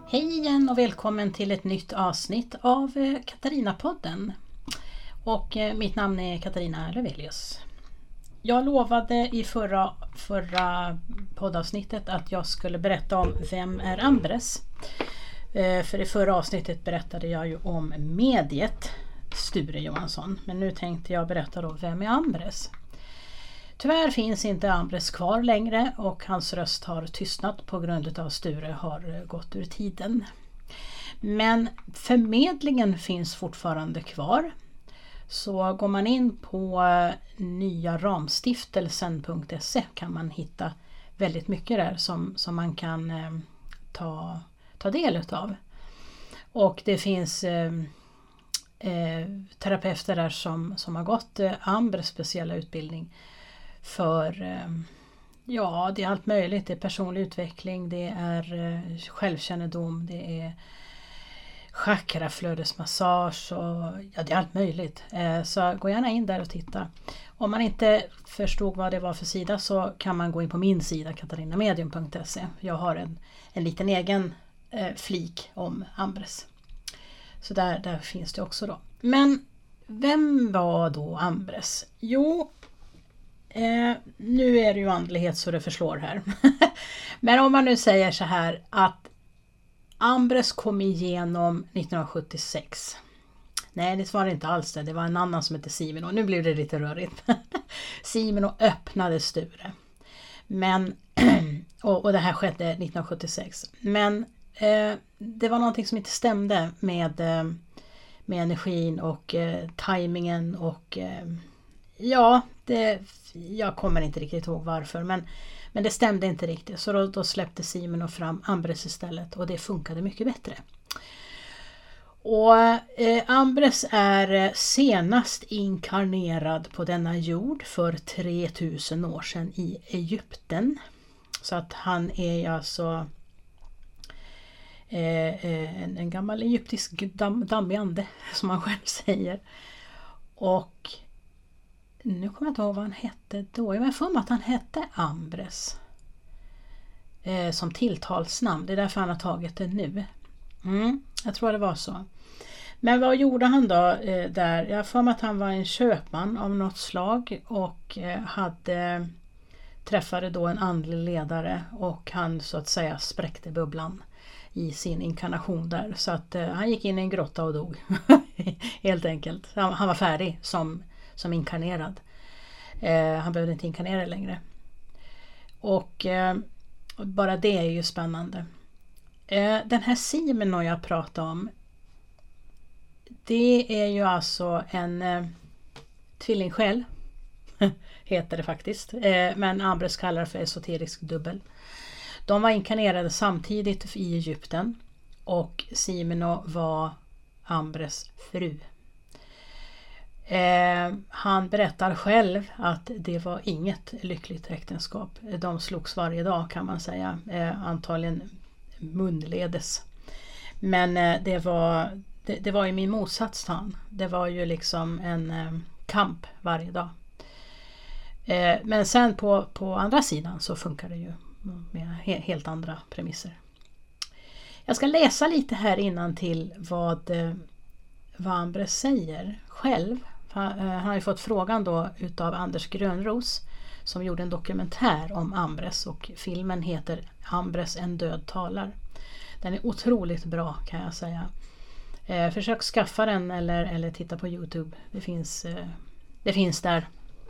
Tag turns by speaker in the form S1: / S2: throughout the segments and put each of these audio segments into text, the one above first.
S1: Hej igen och välkommen till ett nytt avsnitt av Katarina-podden. Och mitt namn är Katarina Lövelius. Jag lovade i förra poddavsnittet att jag skulle berätta om vem är Ambres. För i förra avsnittet berättade jag ju om mediet Sture Johansson. Men nu tänkte jag berätta då vem är Ambres. Tyvärr finns inte Ambres kvar längre och hans röst har tystnat på grund av att Sture har gått ur tiden. Men förmedlingen finns fortfarande kvar. Så går man in på nyaramstiftelsen.se kan man hitta väldigt mycket där som man kan ta del utav. Och det finns terapeuter där som har gått Ambres speciella utbildning. För det är allt möjligt. Det är personlig utveckling, det är självkännedom, det är chakraflödesmassage och det är allt möjligt. Så gå gärna in där och titta. Om man inte förstod vad det var för sida så kan man gå in på min sida katarinamedium.se. Jag har en liten egen flik om Ambres. Så där finns det också då. Men vem var då Ambres? Jo, nu är det ju andlighet så det förslår här. Men om man nu säger så här att Ambres kom igenom 1976. Nej, det var det inte alls det. Det var en annan som hette Simon. Nu blev det lite rörigt. Simon öppnade Sture. Men, och det här skedde 1976. Men det var någonting som inte stämde med energin och tajmingen och jag kommer inte riktigt ihåg varför, men det stämde inte riktigt. Så då släppte Simon fram Ambres istället och det funkade mycket bättre. Och Ambres är senast inkarnerad på denna jord för 3000 år sedan i Egypten. Så att han är alltså en gammal egyptisk dammig ande som han själv säger. Och nu kommer jag inte ihåg vad han hette då. Jag får mig att han hette Ambres. Som tilltalsnamn. Det är därför han har tagit det nu. Jag tror det var så. Men vad gjorde han då där? Jag får mig att han var en köpman av något slag. Och träffade då en andlig ledare. Och han så att säga spräckte bubblan i sin inkarnation där. Så att han gick in i en grotta och dog. Helt enkelt. Han var färdig som inkarnerad. Han behövde inte inkarnera längre. Och bara det är ju spännande. Den här Simon jag pratar om, det är ju alltså en tvillingsjäl heter det faktiskt. Men Ambres kallar det för esoterisk dubbel. De var inkarnerade samtidigt i Egypten och Simon var Ambres fru. Han berättar själv att det var inget lyckligt äktenskap. De slogs varje dag kan man säga. Antagligen munledes. Men det var ju min motsats till han. Det var ju liksom en kamp varje dag. Men sen på andra sidan så funkar det ju med helt andra premisser. Jag ska läsa lite här innan till vad Ambres säger själv. Han har ju fått frågan då utav Anders Grönros som gjorde en dokumentär om Ambres och filmen heter Ambres en död talar. Den är otroligt bra kan jag säga. Försök skaffa den eller titta på YouTube. Det finns där.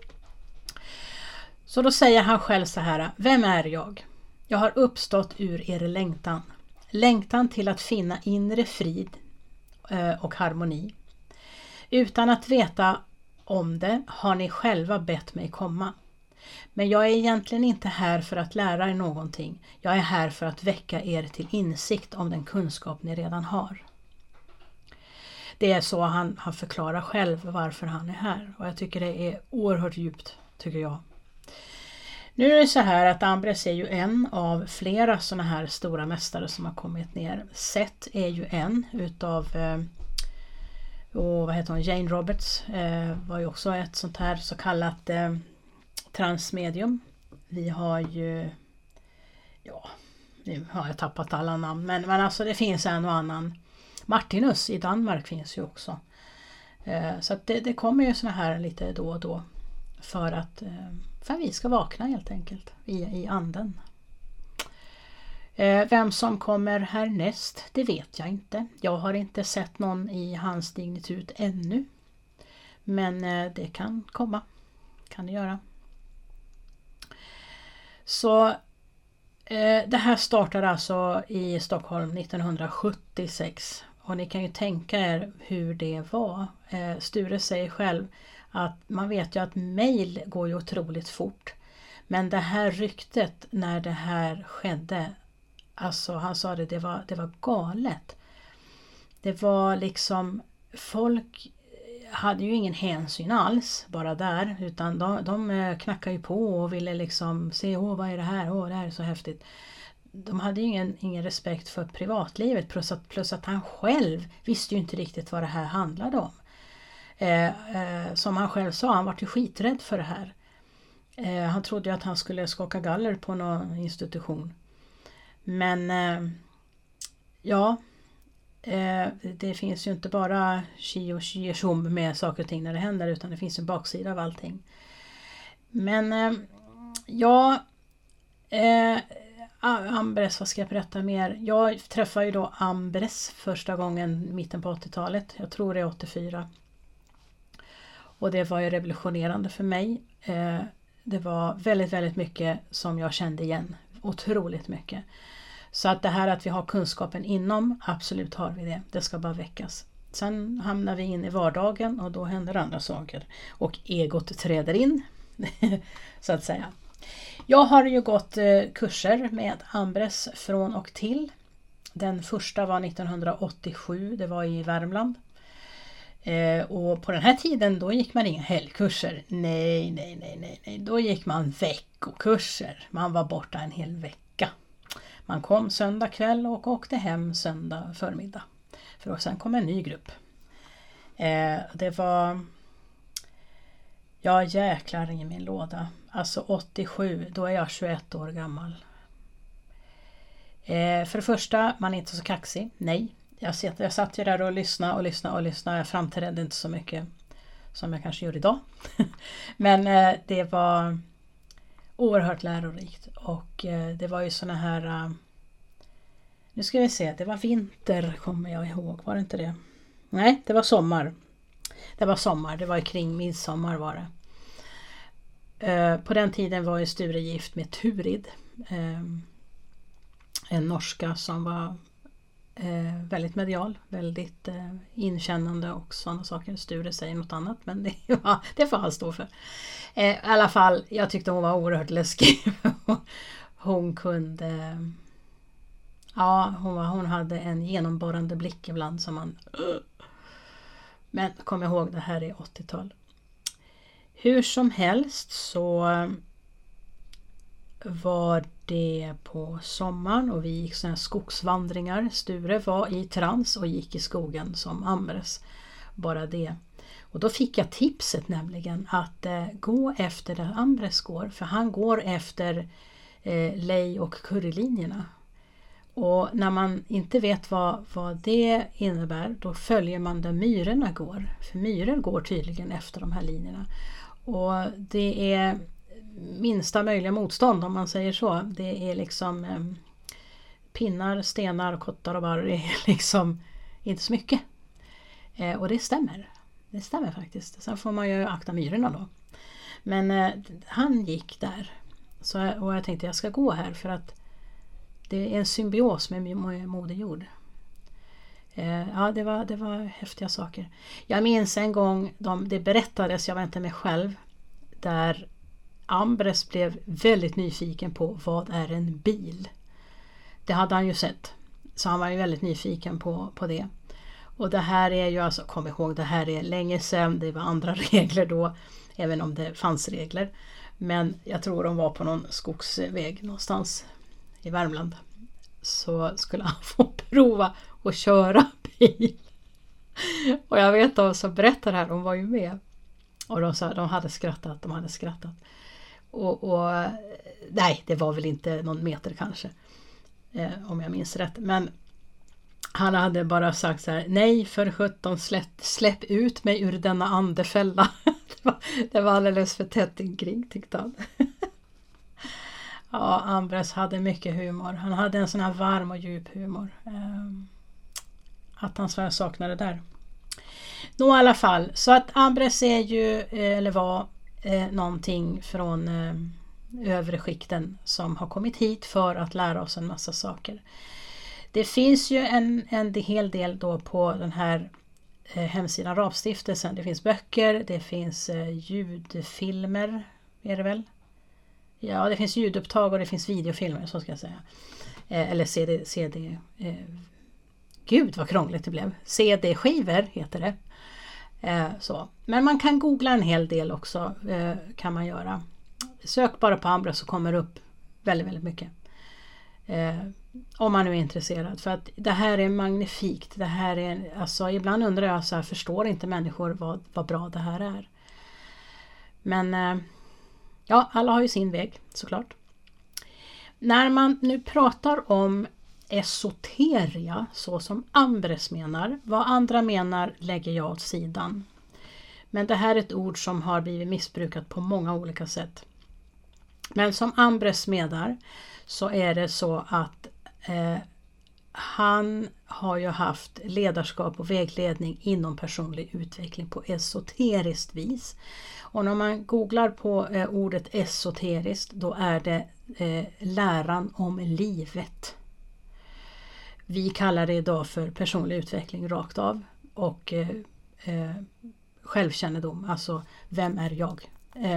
S1: Så då säger han själv så här: vem är jag? Jag har uppstått ur er längtan. Längtan till att finna inre frid och harmoni. Utan att veta om det har ni själva bett mig komma. Men jag är egentligen inte här för att lära er någonting. Jag är här för att väcka er till insikt om den kunskap ni redan har. Det är så han förklarar själv varför han är här. Och jag tycker det är oerhört djupt, tycker jag. Nu är det så här att Ambres är ju en av flera sådana här stora mästare som har kommit ner. Seth är ju en utav Jane Roberts var ju också ett sånt här så kallat transmedium. Vi har ju nu har jag tappat alla namn, men alltså det finns en och annan. Martinus i Danmark finns ju också. Så att det kommer ju såna här lite då och då för att vi ska vakna helt enkelt i anden. Vem som kommer härnäst, det vet jag inte. Jag har inte sett någon i hans dignitet ännu. Men det kan komma. Kan det göra. Så det här startade alltså i Stockholm 1976. Och ni kan ju tänka er hur det var. Sture säger själv att man vet ju att mejl går ju otroligt fort. Men det här ryktet när det här skedde, alltså han sa det var galet. Det var liksom, folk hade ju ingen hänsyn alls bara där, utan de knackade ju på och ville liksom se, vad är det här, det här är så häftigt. De hade ju ingen respekt för privatlivet, plus att han själv visste ju inte riktigt vad det här handlade om. Som han själv sa, han var ju skiträdd för det här. Han trodde ju att han skulle skaka galler på någon institution. Men det finns ju inte bara chi och tjom med saker och ting när det händer, utan det finns en baksida av allting. Men Ambres, vad ska jag berätta mer? Jag träffade ju då Ambres första gången mitten på 80-talet. Jag tror det är 84. Och det var ju revolutionerande för mig. Det var väldigt, väldigt mycket som jag kände igen. Otroligt mycket. Så att det här att vi har kunskapen inom, absolut har vi det. Det ska bara väckas. Sen hamnar vi in i vardagen och då händer andra saker. Och egot träder in, så att säga. Jag har ju gått kurser med Ambres från och till. Den första var 1987, det var i Värmland. Och på den här tiden då gick man inga helgkurser. Nej. Då gick man veckokurser. Man var borta en hel vecka. Man kom söndag kväll och åkte hem söndag förmiddag. För att sen kom en ny grupp. Det var... Ja, jäklar i min låda. Alltså 87, då är jag 21 år gammal. För det första, man är inte så kaxig. Nej, jag satt ju där och lyssnade. Jag framträdde inte så mycket som jag kanske gör idag. Men det var oerhört lärorikt. Och det var ju såna här... Nu ska vi se, det var vinter kommer jag ihåg, var det inte det? Nej, det var sommar. Det var kring midsommar var det. På den tiden var ju Sture gift med Turid. En norska som var väldigt medial, väldigt inkännande och sådana saker. Sture säger något annat, men det får han stå för. I alla fall, jag tyckte hon var oerhört läskig. Hon kunde... Ja, hon hade en genomborrande blick ibland som man... Men kom ihåg, det här är 80-tal. Hur som helst så var det på sommaren och vi gick såna här skogsvandringar. Sture var i trans och gick i skogen som Ambres. Bara det. Och då fick jag tipset nämligen att gå efter där Ambres går. För han går efter lej- och currylinjerna. Och när man inte vet vad det innebär, då följer man där myrorna går. För myror går tydligen efter de här linjerna. Och det är minsta möjliga motstånd om man säger så. Det är liksom pinnar, stenar, kottar och barr. Det är liksom inte så mycket. Och det stämmer. Det stämmer faktiskt. Sen får man ju akta myrorna då. Men han gick där. Och jag tänkte jag ska gå här för att det är en symbios med Moder Jord. Ja, det var häftiga saker. Jag minns en gång, det berättades, jag var inte med själv, där Ambres blev väldigt nyfiken på vad är en bil. Det hade han ju sett. Så han var ju väldigt nyfiken på det. Och det här är ju alltså, kom ihåg, det här är länge sedan, det var andra regler då, även om det fanns regler. Men jag tror de var på någon skogsväg någonstans i Värmland. Så skulle han få prova att köra bil. Och jag vet de som berättar här, de var ju med. Och de sa, de hade skrattat. Och nej, det var väl inte någon meter kanske. om jag minns rätt. Men han hade bara sagt så här: nej för 17, släpp ut mig ur denna andefälla. det var alldeles för tätt kring, tyckte han. Ja, Ambres hade mycket humor. Han hade en sån här varm och djup humor. Att han saknade där. Nå i alla fall, så att Ambres är ju, eller var, någonting från övre skikten som har kommit hit för att lära oss en massa saker. Det finns ju en hel del då på den här hemsidan Rapstiftelsen. Det finns böcker, det finns ljudfilmer, är det väl? Ja, det finns ljudupptag och det finns videofilmer, så ska jag säga. Eller CD. Gud vad krångligt det blev. CD-skivor heter det. Så. Men man kan googla en hel del också, kan man göra. Sök bara på Ambres så kommer det upp väldigt, väldigt mycket. Om man nu är intresserad. För att det här är magnifikt. Det här är, alltså, ibland undrar jag så här, förstår inte människor vad bra det här är. Men ja, alla har ju sin väg såklart. När man nu pratar om esoteria, så som Ambres menar, vad andra menar lägger jag åt sidan. Men det här är ett ord som har blivit missbrukat på många olika sätt. Men som Ambres menar så är det så att han har ju haft ledarskap och vägledning inom personlig utveckling på esoteriskt vis. Och när man googlar på ordet esoteriskt, då är det läran om livet. Vi kallar det idag för personlig utveckling rakt av och självkännedom, alltså vem är jag?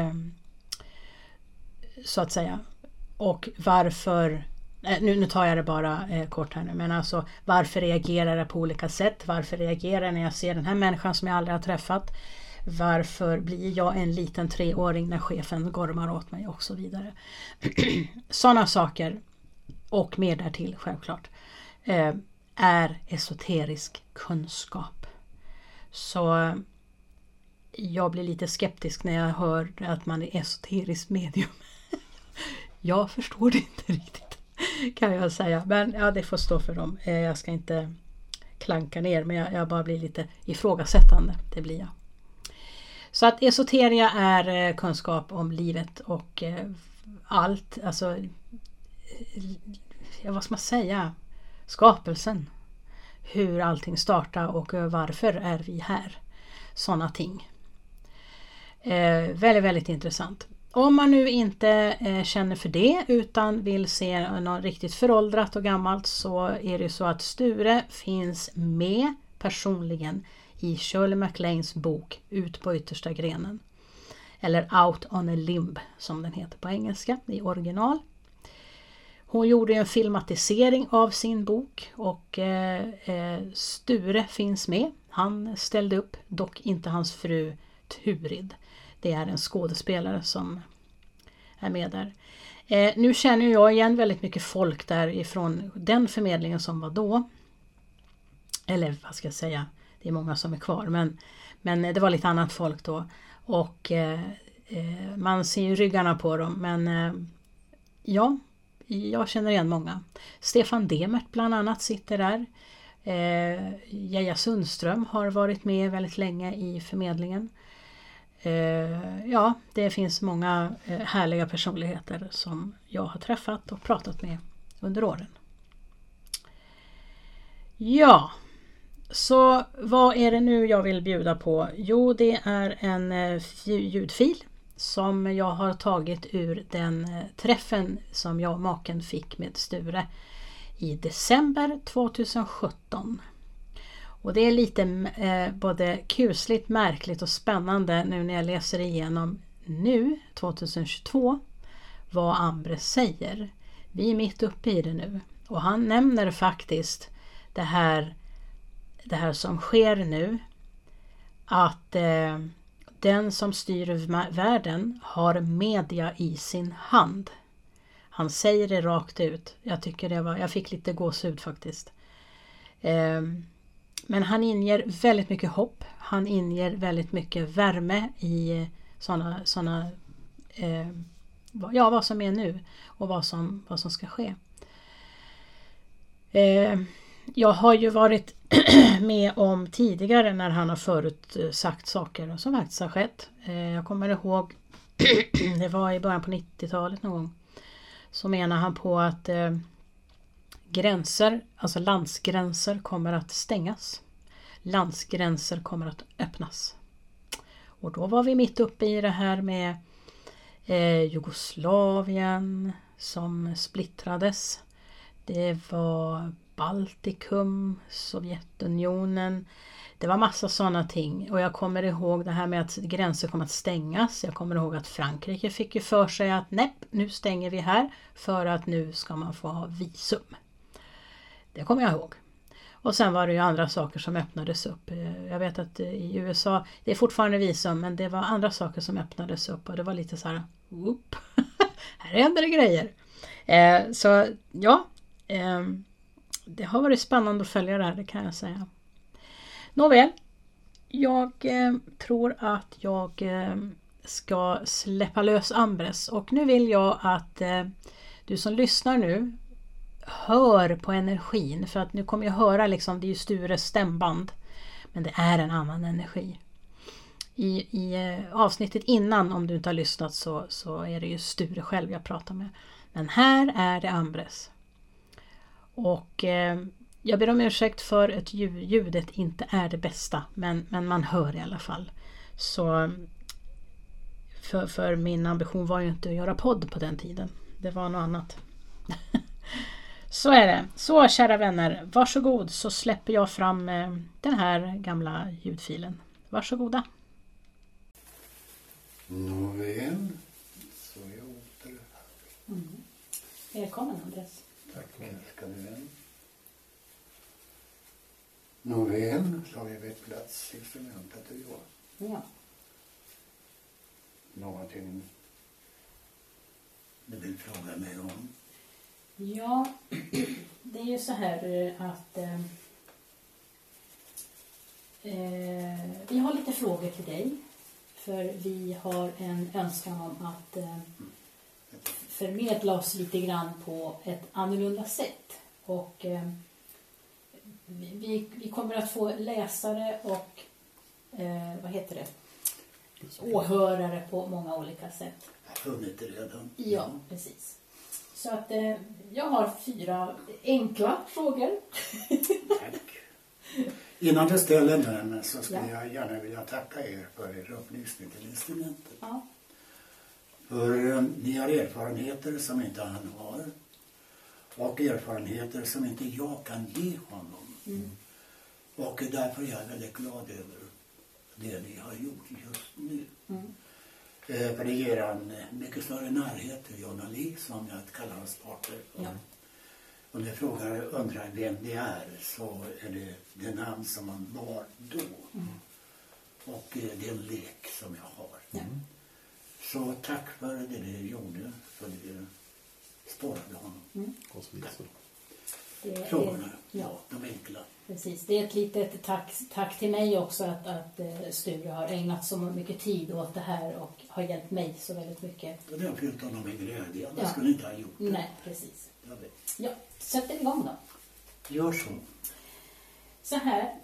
S1: Så att säga. Och varför, nu tar jag det bara kort här nu, men alltså varför reagerar jag på olika sätt? Varför reagerar jag när jag ser den här människan som jag aldrig har träffat? Varför blir jag en liten 3-åring när chefen gormar åt mig och så vidare? Sådana saker och mer därtill självklart är esoterisk kunskap. Så jag blir lite skeptisk när jag hör att man är esoterisk medium. Jag förstår det inte riktigt, kan jag säga. Men ja, det får stå för dem. Jag ska inte klanka ner, men jag bara blir lite ifrågasättande. Det blir jag. Så att esoteria är kunskap om livet och allt, alltså vad ska man säga, skapelsen, hur allting startar och varför är vi här, sådana ting. Väldigt, väldigt intressant. Om man nu inte känner för det utan vill se något riktigt föråldrat och gammalt, så är det så att Sture finns med personligen i Shirley MacLaines bok Ut på yttersta grenen. Eller Out on a Limb som den heter på engelska i original. Hon gjorde en filmatisering av sin bok och Sture finns med. Han ställde upp, dock inte hans fru Turid. Det är en skådespelare som är med där. Nu känner jag igen väldigt mycket folk där ifrån den förmedlingen som var då. Eller vad ska jag säga, det är många som är kvar, men det var lite annat folk då. Och man ser ju ryggarna på dem, men ja, jag känner igen många. Stefan Demert bland annat sitter där. Geja Sundström har varit med väldigt länge i förmedlingen. Ja, det finns många härliga personligheter som jag har träffat och pratat med under åren. Ja, så vad är det nu jag vill bjuda på? Jo, det är en ljudfil som jag har tagit ur den träffen som jag och maken fick med Sture i december 2017. Och det är lite både kusligt, märkligt och spännande nu när jag läser igenom nu 2022 vad Ambres säger. Vi är mitt uppe i det nu och han nämner faktiskt det här som sker nu, att den som styr världen har media i sin hand. Han säger det rakt ut. Jag tycker jag fick lite gåshud faktiskt. Men han inger väldigt mycket hopp. Han inger väldigt mycket värme i såna vad som är nu och vad som ska ske. Jag har ju varit med om tidigare när han har förutsagt saker som faktiskt har skett. Jag kommer ihåg, det var i början på 90-talet någon gång, så menar han på att gränser, alltså landsgränser kommer att stängas. Landsgränser kommer att öppnas. Och då var vi mitt uppe i det här med Jugoslavien som splittrades. Det var Baltikum, Sovjetunionen. Det var massa sådana ting. Och jag kommer ihåg det här med att gränser kommer att stängas. Jag kommer ihåg att Frankrike fick ju för sig att nej, nu stänger vi här för att nu ska man få ha visum. Det kommer jag ihåg. Och sen var det ju andra saker som öppnades upp. Jag vet att i USA, det är fortfarande visum, men det var andra saker som öppnades upp. Och det var lite så här, whoop, här händer det grejer. Så ja, det har varit spännande att följa det här, det kan jag säga. Nåväl, jag tror att jag ska släppa lös Ambres. Och nu vill jag att du som lyssnar nu hör på energin. För att nu kommer jag höra liksom, det är ju Stures stämband. Men det är en annan energi. I avsnittet innan, om du inte har lyssnat, så är det ju Sture själv jag pratar med. Men här är det Ambres. Och jag ber om ursäkt för att ljudet inte är det bästa. Men man hör i alla fall. Så för min ambition var ju inte att göra podd på den tiden. Det var något annat. Så är det. Så kära vänner, varsågod så släpper jag fram den här gamla ljudfilen. Varsågoda.
S2: Nåväl, så är jag åter här.
S1: Välkommen Andres.
S2: Tack älskade vän. Nåväl, så har vi vid plats instrumentet och jag.
S1: Ja.
S2: Någonting du vill fråga mig om?
S1: Ja, det är ju så här att vi har lite frågor till dig. För vi har en önskan om att förmedla oss lite grann på ett annorlunda sätt. Och vi kommer att få läsare och åhörare på många olika sätt.
S2: Jag har funnit det redan.
S1: Ja, precis. Så att jag har 4 enkla frågor.
S2: Tack. Innan du ställer den så skulle jag gärna vilja tacka er för er upplysning till instrumentet.
S1: Ja.
S2: För ni har erfarenheter som inte han har. Och erfarenheter som inte jag kan ge honom. Och därför är jag väldigt glad över det ni har gjort just nu. För det ger en mycket större närhet till Jonna Lee, som jag kallar hans partner.
S1: Ja.
S2: Om ni undrar vem det är, så är det namn som man var då. Och det är en lek som jag har.
S1: Ja.
S2: Så tack för det du gjorde, för det spårade honom. Frågorna, de enkla.
S1: Precis, det är ett litet tack till mig också att Sture har ägnat så mycket tid åt det här och har hjälpt mig så väldigt mycket.
S2: Och det har fyllt honom med glädje, jag skulle inte ha gjort det.
S1: Nej, precis.
S2: Jag vet.
S1: Ja, sätter igång då.
S2: Gör så.
S1: Så här,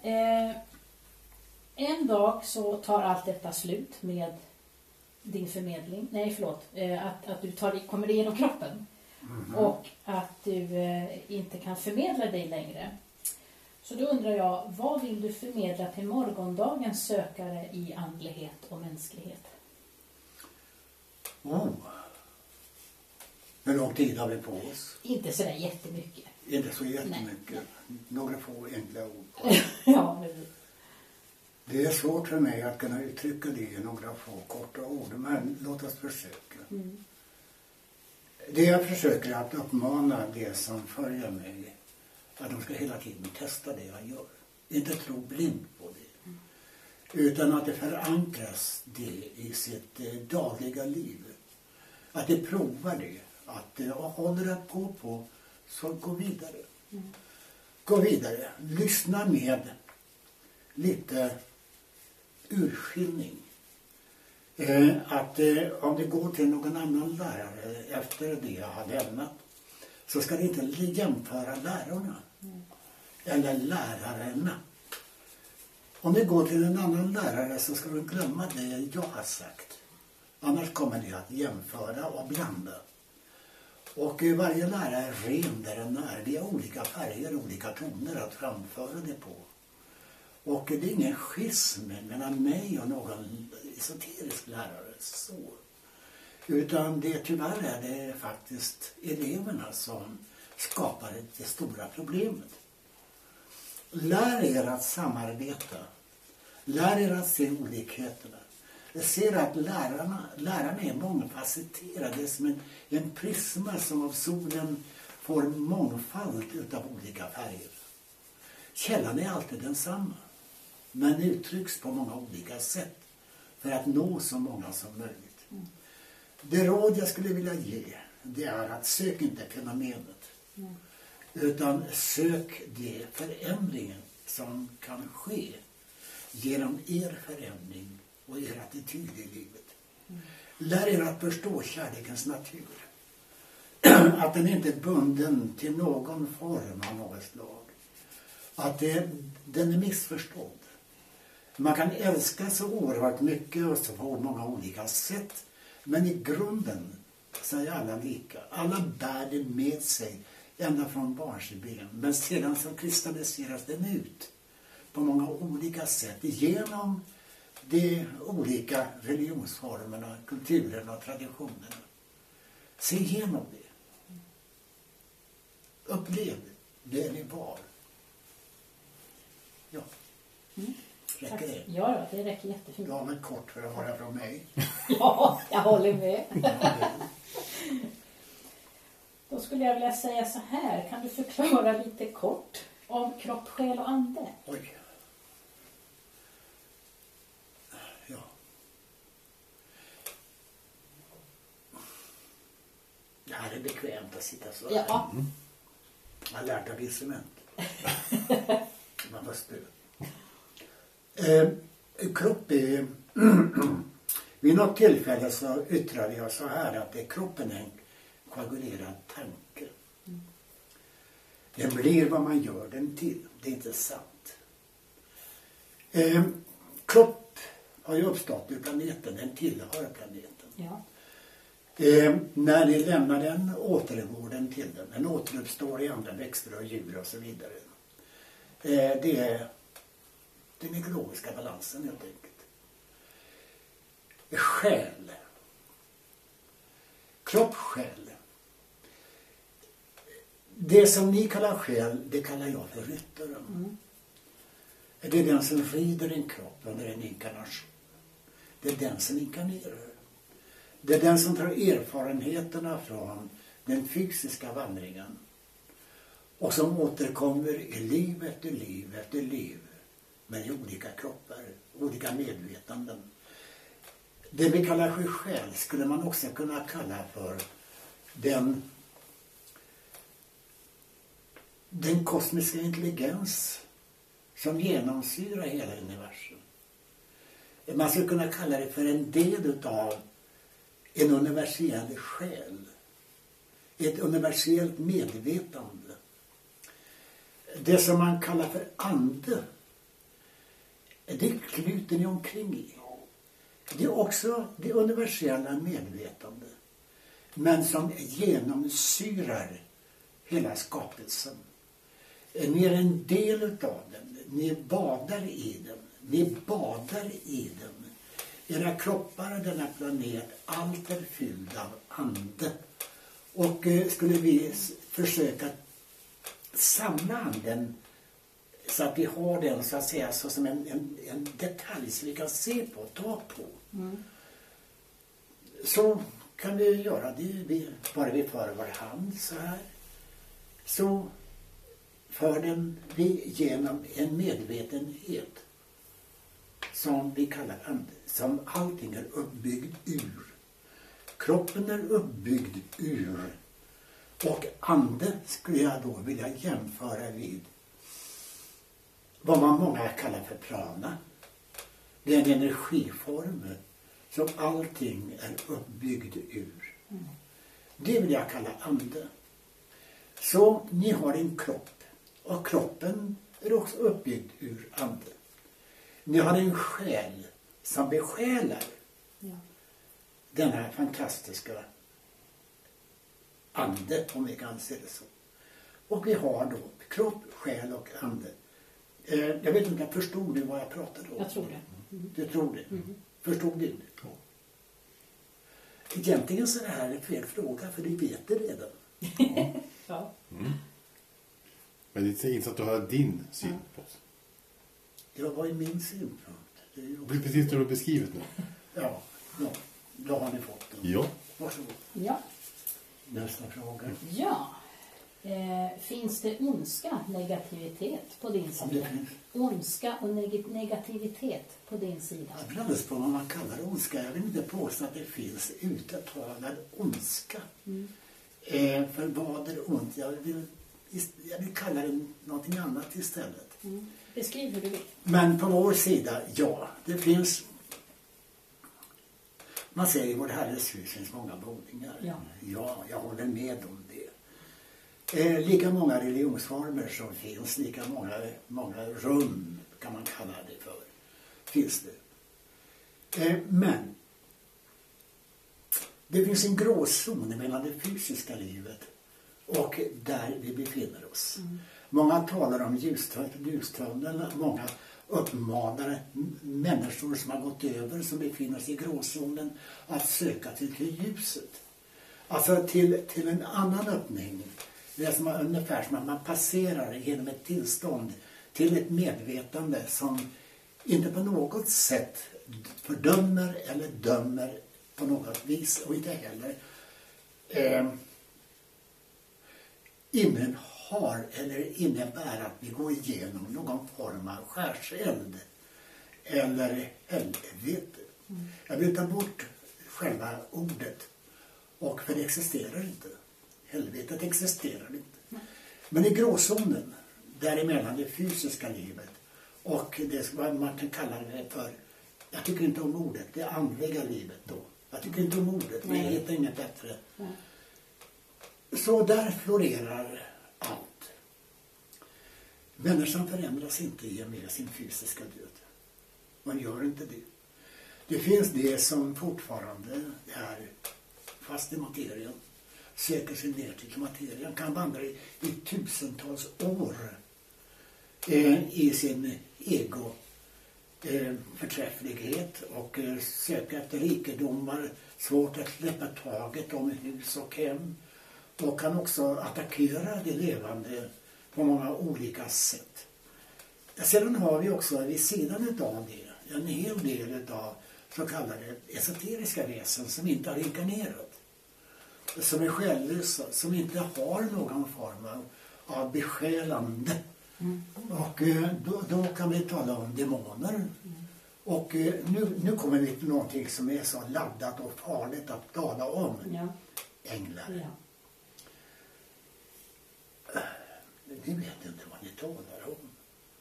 S1: en dag så tar allt detta slut med din förmedling. Nej, förlåt. Att du kommer det genom kroppen. Och att du inte kan förmedla dig längre. Så då undrar jag, vad vill du förmedla till morgondagens sökare i andlighet och mänsklighet?
S2: Hur lång tid har vi på oss?
S1: Inte så där jättemycket.
S2: Inte så jättemycket.
S1: Nej.
S2: Några få enkla ord.
S1: Ja,
S2: det är svårt för mig att kunna uttrycka det i några få korta ord. Men låt oss försöka. Det jag försöker att uppmana det som följer mig, att de ska hela tiden testa det jag gör. Inte tro blind på det. Utan att det förankras det i sitt dagliga liv. Att det provar det. Att det håller att gå på, så gå vidare. Gå vidare. Lyssna med lite urskiljning. Att om det går till någon annan lärare efter det jag har lämnat, så ska det inte jämföra lärarna. eller lärarna. Om ni går till en annan lärare så ska du glömma det jag har sagt. Annars kommer ni att jämföra och blanda. Och varje lärare är ren där den är. Vi har olika färger, olika toner att framföra det på. Och det är ingen schism mellan mig och någon esoterisk lärare så. Utan tyvärr är det faktiskt eleverna som skapar det stora problemet. Lär er att samarbeta. Lär er att se olikheterna. Jag ser att lärarna är mångfacetterade som en prisma som av solen får mångfald utav olika färger. Källan är alltid densamma, men uttrycks på många olika sätt för att nå så många som möjligt. Det råd jag skulle vilja ge, det är att sök inte fenomenet, utan sök det förändringen som kan ske genom er förändring och er attityd i livet. Lär er att förstå kärlekens natur. Att den inte är bunden till någon form av något slag. Att den är missförstådd. Man kan älska så oerhört mycket och så på många olika sätt. Men i grunden så är alla lika. Alla bär det med sig ända från barnsben. Men sedan så kristalliseras den ut på många olika sätt genom de olika religionsformerna, kulturerna och traditionerna. Se igenom det. Upplev det ni var. Ja. Räcker det?
S1: Ja, det räcker jättefint.
S2: Ja, men kort för att vara från mig.
S1: Ja, jag håller med. Då skulle jag vilja säga så här. Kan du förklara lite kort om kropp, själ och ande?
S2: Oj. Ja. Det här är bekvämt att sitta så här.
S1: Ja.
S2: Man har lärt av instrument. Man måste. Kropp är... Vid något tillfälle så yttrade jag så här att kroppen är en koagulerad tanke. Den blir vad man gör den till. Det är inte sant. Kropp har ju uppstått ur planeten. Den tillhör planeten.
S1: Ja.
S2: När ni lämnar den återgår den till den. Den återuppstår i andra växter och djur och så vidare. Det är den ekologiska balansen helt enkelt. Själ. Kropp, själ. Det som ni kallar själ, det kallar jag för ryttaren. Det är den som rider en kropp under en inkarnation. Det är den som inkarnerar. Det är den som tar erfarenheterna från den fysiska vandringen. Och som återkommer i liv efter liv efter liv. Men i olika kroppar, olika medvetanden. Det vi kallar för själ skulle man också kunna kalla för den kosmiska intelligens som genomsyrar hela universum. Man skulle kunna kalla det för en del av en universell själ. Ett universellt medvetande. Det som man kallar för ande, det knyter ni omkring i. Det är också det universella medvetande. Men som genomsyrar hela skapelsen. Ni är en del utav den. Ni badar i den. Ni badar i den. Era kroppar, denna planet, allt är fylld av ande. Och skulle vi försöka samla anden så att vi har den så att säga så som en detalj som vi kan se på och ta på. Så kan vi göra det. Bara vi för vår hand så här. Så för den vi genom en medvetenhet som vi kallar ande. Som allting är uppbyggd ur. Kroppen är uppbyggd ur. Och ande skulle jag då vilja jämföra vid vad man många kallar för prana. Det är en energiform som allting är uppbyggd ur. Det vill jag kalla ande. Så ni har en kropp. Och kroppen är också uppbyggd ur ande. Ni har en själ som besjälar denna fantastiska ande, om vi kan se det så. Och vi har då kropp, själ och ande. Jag vet inte, förstod du vad jag pratade om?
S1: Jag tror det.
S2: Du tror det? Förstod du? Ja. Egentligen så är det här en fel fråga, för du vet det redan.
S1: Ja.
S3: Men det är inte att du har din syn på oss.
S2: Det var ju min synpunkt.
S3: Det är precis det du har beskrivit nu.
S2: Ja, då har ni fått den.
S3: Ja.
S2: Varsågod.
S1: Ja.
S2: Nästa fråga.
S1: Ja. Finns det ondska, negativitet på din sida? Ondska och negativitet på din sida?
S2: Det beror på vad man kallar ondska. Jag vill inte påstå att det finns uttalad ondska. För vad är ont? Jag vill kalla det någonting annat istället.
S1: Beskriv hur du vill.
S2: Men på vår sida, ja, det finns... Man säger i vårt Herres hus finns många boningar. Ja, jag håller med om det. Lika många religionsformer som finns, lika många rum kan man kalla det för, finns det. Men det finns en gråzon mellan det fysiska livet och där vi befinner oss. Många talar om ljustunneln, många uppmanar människor som har gått över, som befinner sig i gråzonen, att söka till ljuset. Alltså till en annan öppning. Det är som ungefär som att man passerar genom ett tillstånd till ett medvetande som inte på något sätt fördömer eller dömer på något vis, och inte heller har eller innebär att vi går igenom någon form av skärseld eller helvete. Jag vill ta bort själva ordet, och för det existerar inte. Helvetet existerar inte. Men i gråzonen, däremellan det fysiska livet och det som man kan kalla det för, jag tycker inte om ordet, det andliga livet då. Jag tycker inte om ordet, det heter inget bättre. Så där florerar allt. Människan förändras inte i och med sin fysiska död. Man gör inte det. Det finns det som fortfarande är fast i materien, söker sig ner till materien, kan vandra i tusentals år i sin förträfflighet och söka efter rikedomar, svårt att släppa taget om hus och hem, och kan också attackera det levande på många olika sätt. Sedan har vi också vid sidan av det en hel del av så kallade esoteriska väsen som inte har inkarnerat, som är själlösa, som inte har någon form av besjälande. Och då kan vi tala om demoner. Och nu kommer vi till någonting som är så laddat och farligt att tala om. Änglar. Ni vet inte vad ni talar om.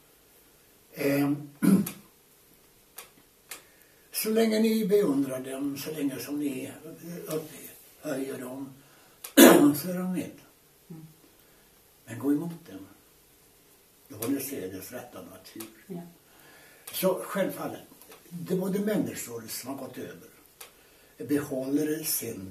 S2: Så länge ni beundrar dem, så länge som ni upphöjer dem, så är de med. Men gå emot dem. Då får ni se dess rätta natur. Så självfallet, det var de människor som har gått över behåller sin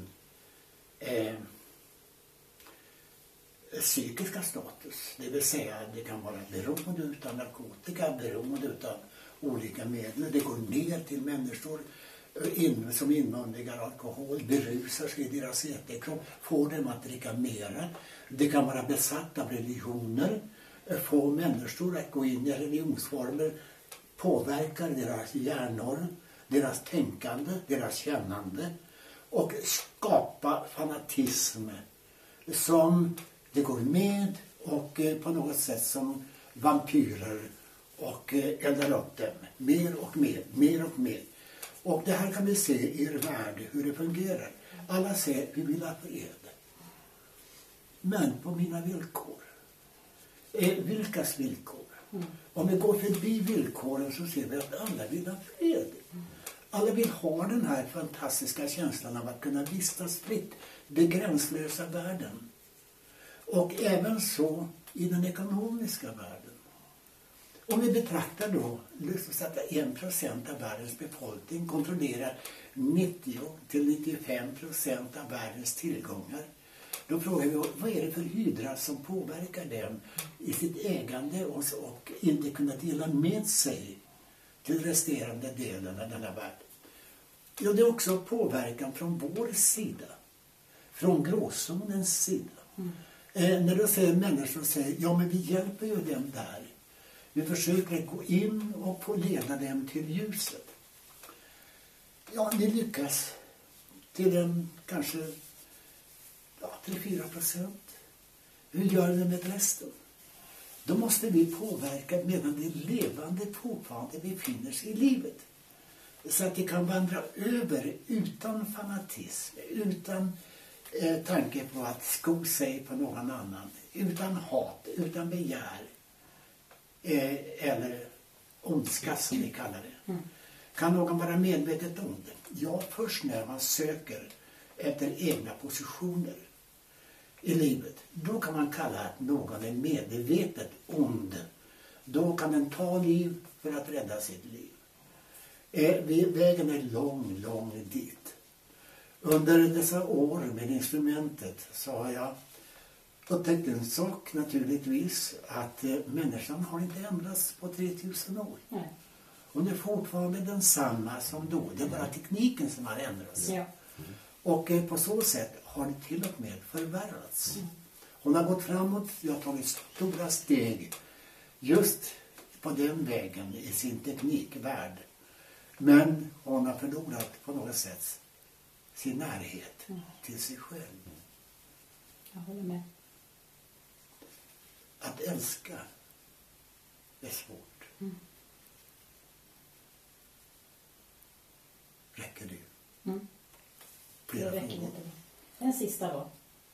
S2: psykiska status. Det vill säga, det kan vara beroende utav narkotika, beroende utav olika medel. Det går ner till människor som inmundigar alkohol, berusar sig i deras ätekropp, får dem att dricka mera. Det kan vara besatt av religioner, få människor att gå in i religionsformer, påverkar deras hjärnor, deras tänkande, deras kännande och skapa fanatism som det går med och på något sätt som vampyrer och eldar upp dem mer och mer, mer och mer. Och det här kan vi se i er värld hur det fungerar. Alla säger vi vill ha fred. Men på mina villkor. Vilkas villkor? Om vi går förbi villkoren så ser vi att alla vill ha fred. Alla vill ha den här fantastiska känslan av att kunna vistas fritt. Den gränslösa världen. Och även så i den ekonomiska världen. Om vi betraktar då, så att 1% av världens befolkning kontrollerar 90-95% av världens tillgångar. Då frågar vi, vad är det för hydra som påverkar dem i sitt ägande och inte kunna dela med sig till resterande delen av denna värld? Ja, det är också påverkan från vår sida, från gråzonens sida. När då säger människor säger, ja men vi hjälper ju dem där. Vi försöker gå in och få leda dem till ljuset. Ja, ni lyckas till en kanske 3-4%. Hur gör vi med resten? Då måste vi påverka medan det levande fortfarande befinner sig i livet. Så att det kan vandra över utan fanatism, utan tanke på att sko sig på någon annan, utan hat, utan begär eller ondska som vi kallar det. Kan någon vara medvetet om det? Ja, först när man söker efter egna positioner i livet. Då kan man kalla att någon är medvetet ond. Då kan den ta liv för att rädda sitt liv. Vägen är lång dit. Under dessa år med instrumentet så har jag upptäckt en sak naturligtvis, att människan har inte ändrats på 3000 år.
S1: Nej.
S2: Hon är fortfarande densamma som då. Det är bara tekniken som har ändrats.
S1: Ja.
S2: Och på så sätt har det till och med förvärrats. Hon har gått framåt, jag har tagit stora steg just på den vägen i sin teknikvärld. Men hon har förlorat på något sätt sin närhet till sig själv.
S1: Jag håller med.
S2: Att älska är svårt. Räcker det?
S1: Det räcker inte. En sista då.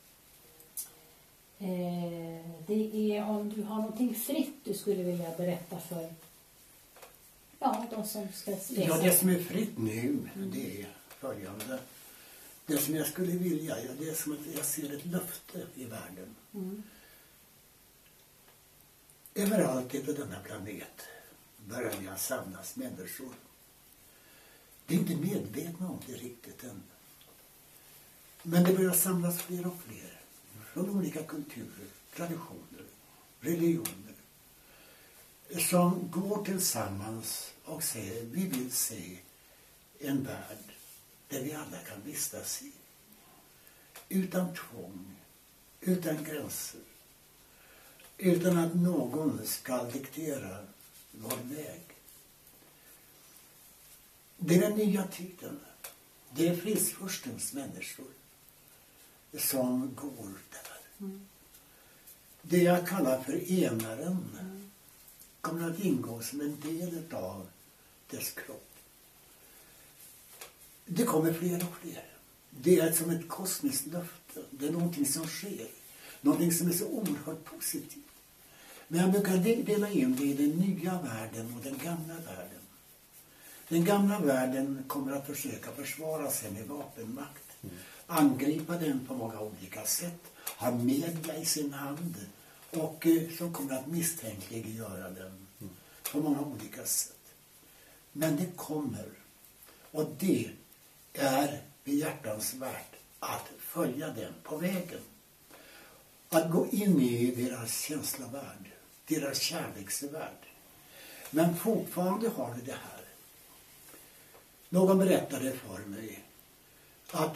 S1: Det är om du har någonting fritt du skulle vilja berätta för de som ska läsa.
S2: Ja, det som är fritt nu, det är följande. Det som jag skulle vilja, det är som att jag ser ett löfte i världen. Överallt på denna planet börjar samlas människor. Det är inte medvetna om det riktigt än. Men det börjar samlas fler och fler. Från olika kulturer, traditioner, religioner. Som går tillsammans och säger, vi vill se en värld där vi alla kan vistas i. Utan tvång, utan gränser. Utan att någon ska diktera vår väg. Det är den nya tiden. Det är fridsfurstens människor som går där. Det jag kallar för enaren kommer att ingå som en del av dess kropp. Det kommer fler och fler. Det är som ett kosmiskt löfte. Det är någonting som sker. Någonting som är så oerhört positivt. Men jag brukar dela in det i den nya världen och den gamla världen. Den gamla världen kommer att försöka försvara sig med vapenmakt. Angripa den på många olika sätt. Ha media i sin hand. Och som kommer att misstänkliggöra den på många olika sätt. Men det kommer. Och det är behjärtansvärt att följa den på vägen. Att gå in i deras känslovärld. Deras kärleksvärld. Men fortfarande har vi det här. Någon berättade för mig att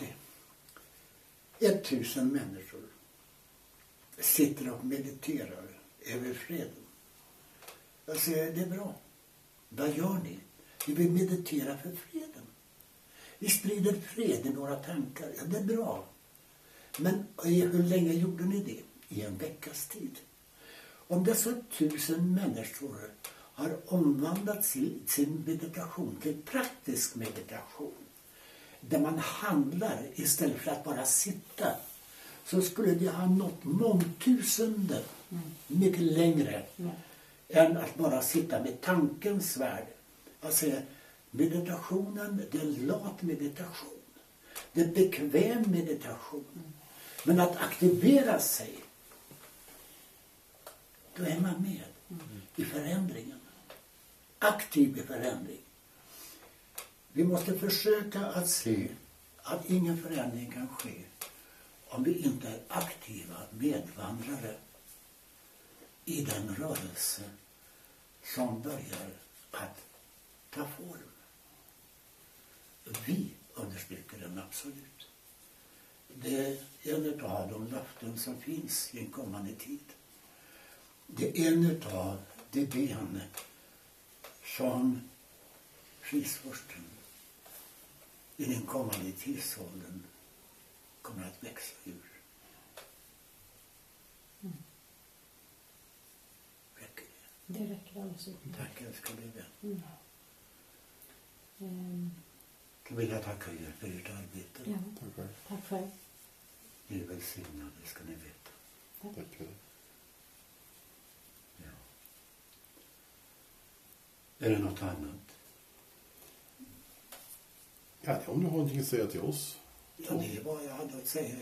S2: 1000 människor sitter och mediterar över freden. Jag säger, det är bra. Vad gör ni? Vi vill meditera för freden. Vi sprider fred i några tankar. Ja, det är bra. Men hur länge gjorde ni det? I en veckas tid. Om dessa 1000 människor har omvandlat sin meditation till praktisk meditation, där man handlar istället för att bara sitta, så skulle de ha nått mångtusende mycket längre än att bara sitta med tankens värld. Alltså meditationen, det är en lat meditation. Det är bekväm meditation. Men att aktivera sig Då är man med i förändringen. Aktiv i förändring. Vi måste försöka att se att ingen förändring kan ske om vi inte är aktiva medvandrare i den rörelse som börjar att ta form. Vi understryker den absolut. Det är en av de löften som finns i en kommande tid. Det är en av de ben som skisforsten i den kommande tidsåldern kommer att växa ur. Räcker det?
S1: Det räcker alldeles utmärkt.
S2: Tack älskade vän. Då vill jag tacka er för ert arbete.
S1: Ja,
S3: Tack.
S1: tack själv.
S2: Ni är välsignade, ska ni veta.
S3: Tack för det.
S2: Ja. Är det något annat?
S3: Ja, om du har någonting att säga till oss.
S2: Ja, det är vad jag hade att säga.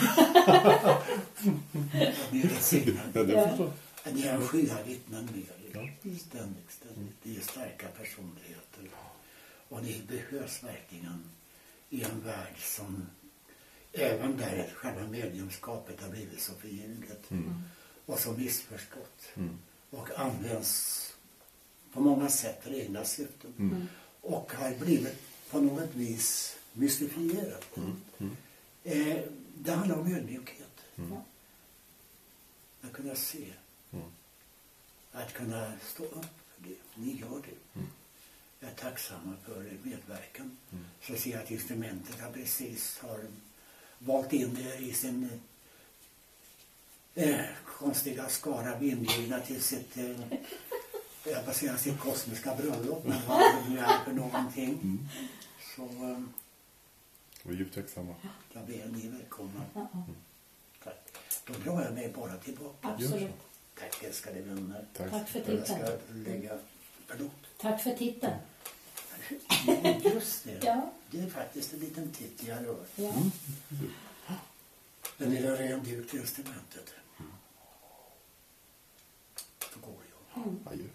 S2: Ni är välsignade.
S3: Ja, det förstår jag.
S2: Ni är skilda vittnen med er.
S3: Ja.
S2: Ständigt. Det är starka personligheter. Och det behövs verkligen i en värld som även där själva mediumskapet har blivit så förljuget och så missförstått och används på många sätt för egna syften och har blivit på något vis mystifierat. Det handlar om ödmjukhet. Att kunna se. Att kunna stå upp för det. Ni gör det. Jag är tacksamma för er medverkan. Så ser jag att instrumentet har precis valt in det i sin konstiga skara av inbjudna till sitt jag bara säga sitt kosmiska bröllop. Men vad det nu är för någonting. Så
S3: Vi är djupt tacksamma.
S2: jag ber ni välkomna. Tack. Då drar jag mig bara tillbaka.
S1: Absolut.
S2: Tack älskade vänner.
S1: Tack för
S2: Jag
S1: titeln.
S2: ska lägga... Förlåt.
S1: Tack för titeln.
S2: Just det.
S1: Ja.
S2: Det är faktiskt en liten titt jag rör.
S1: Ja.
S2: Den lilla renduk till instrumentet. Då går jag.
S3: Adjö.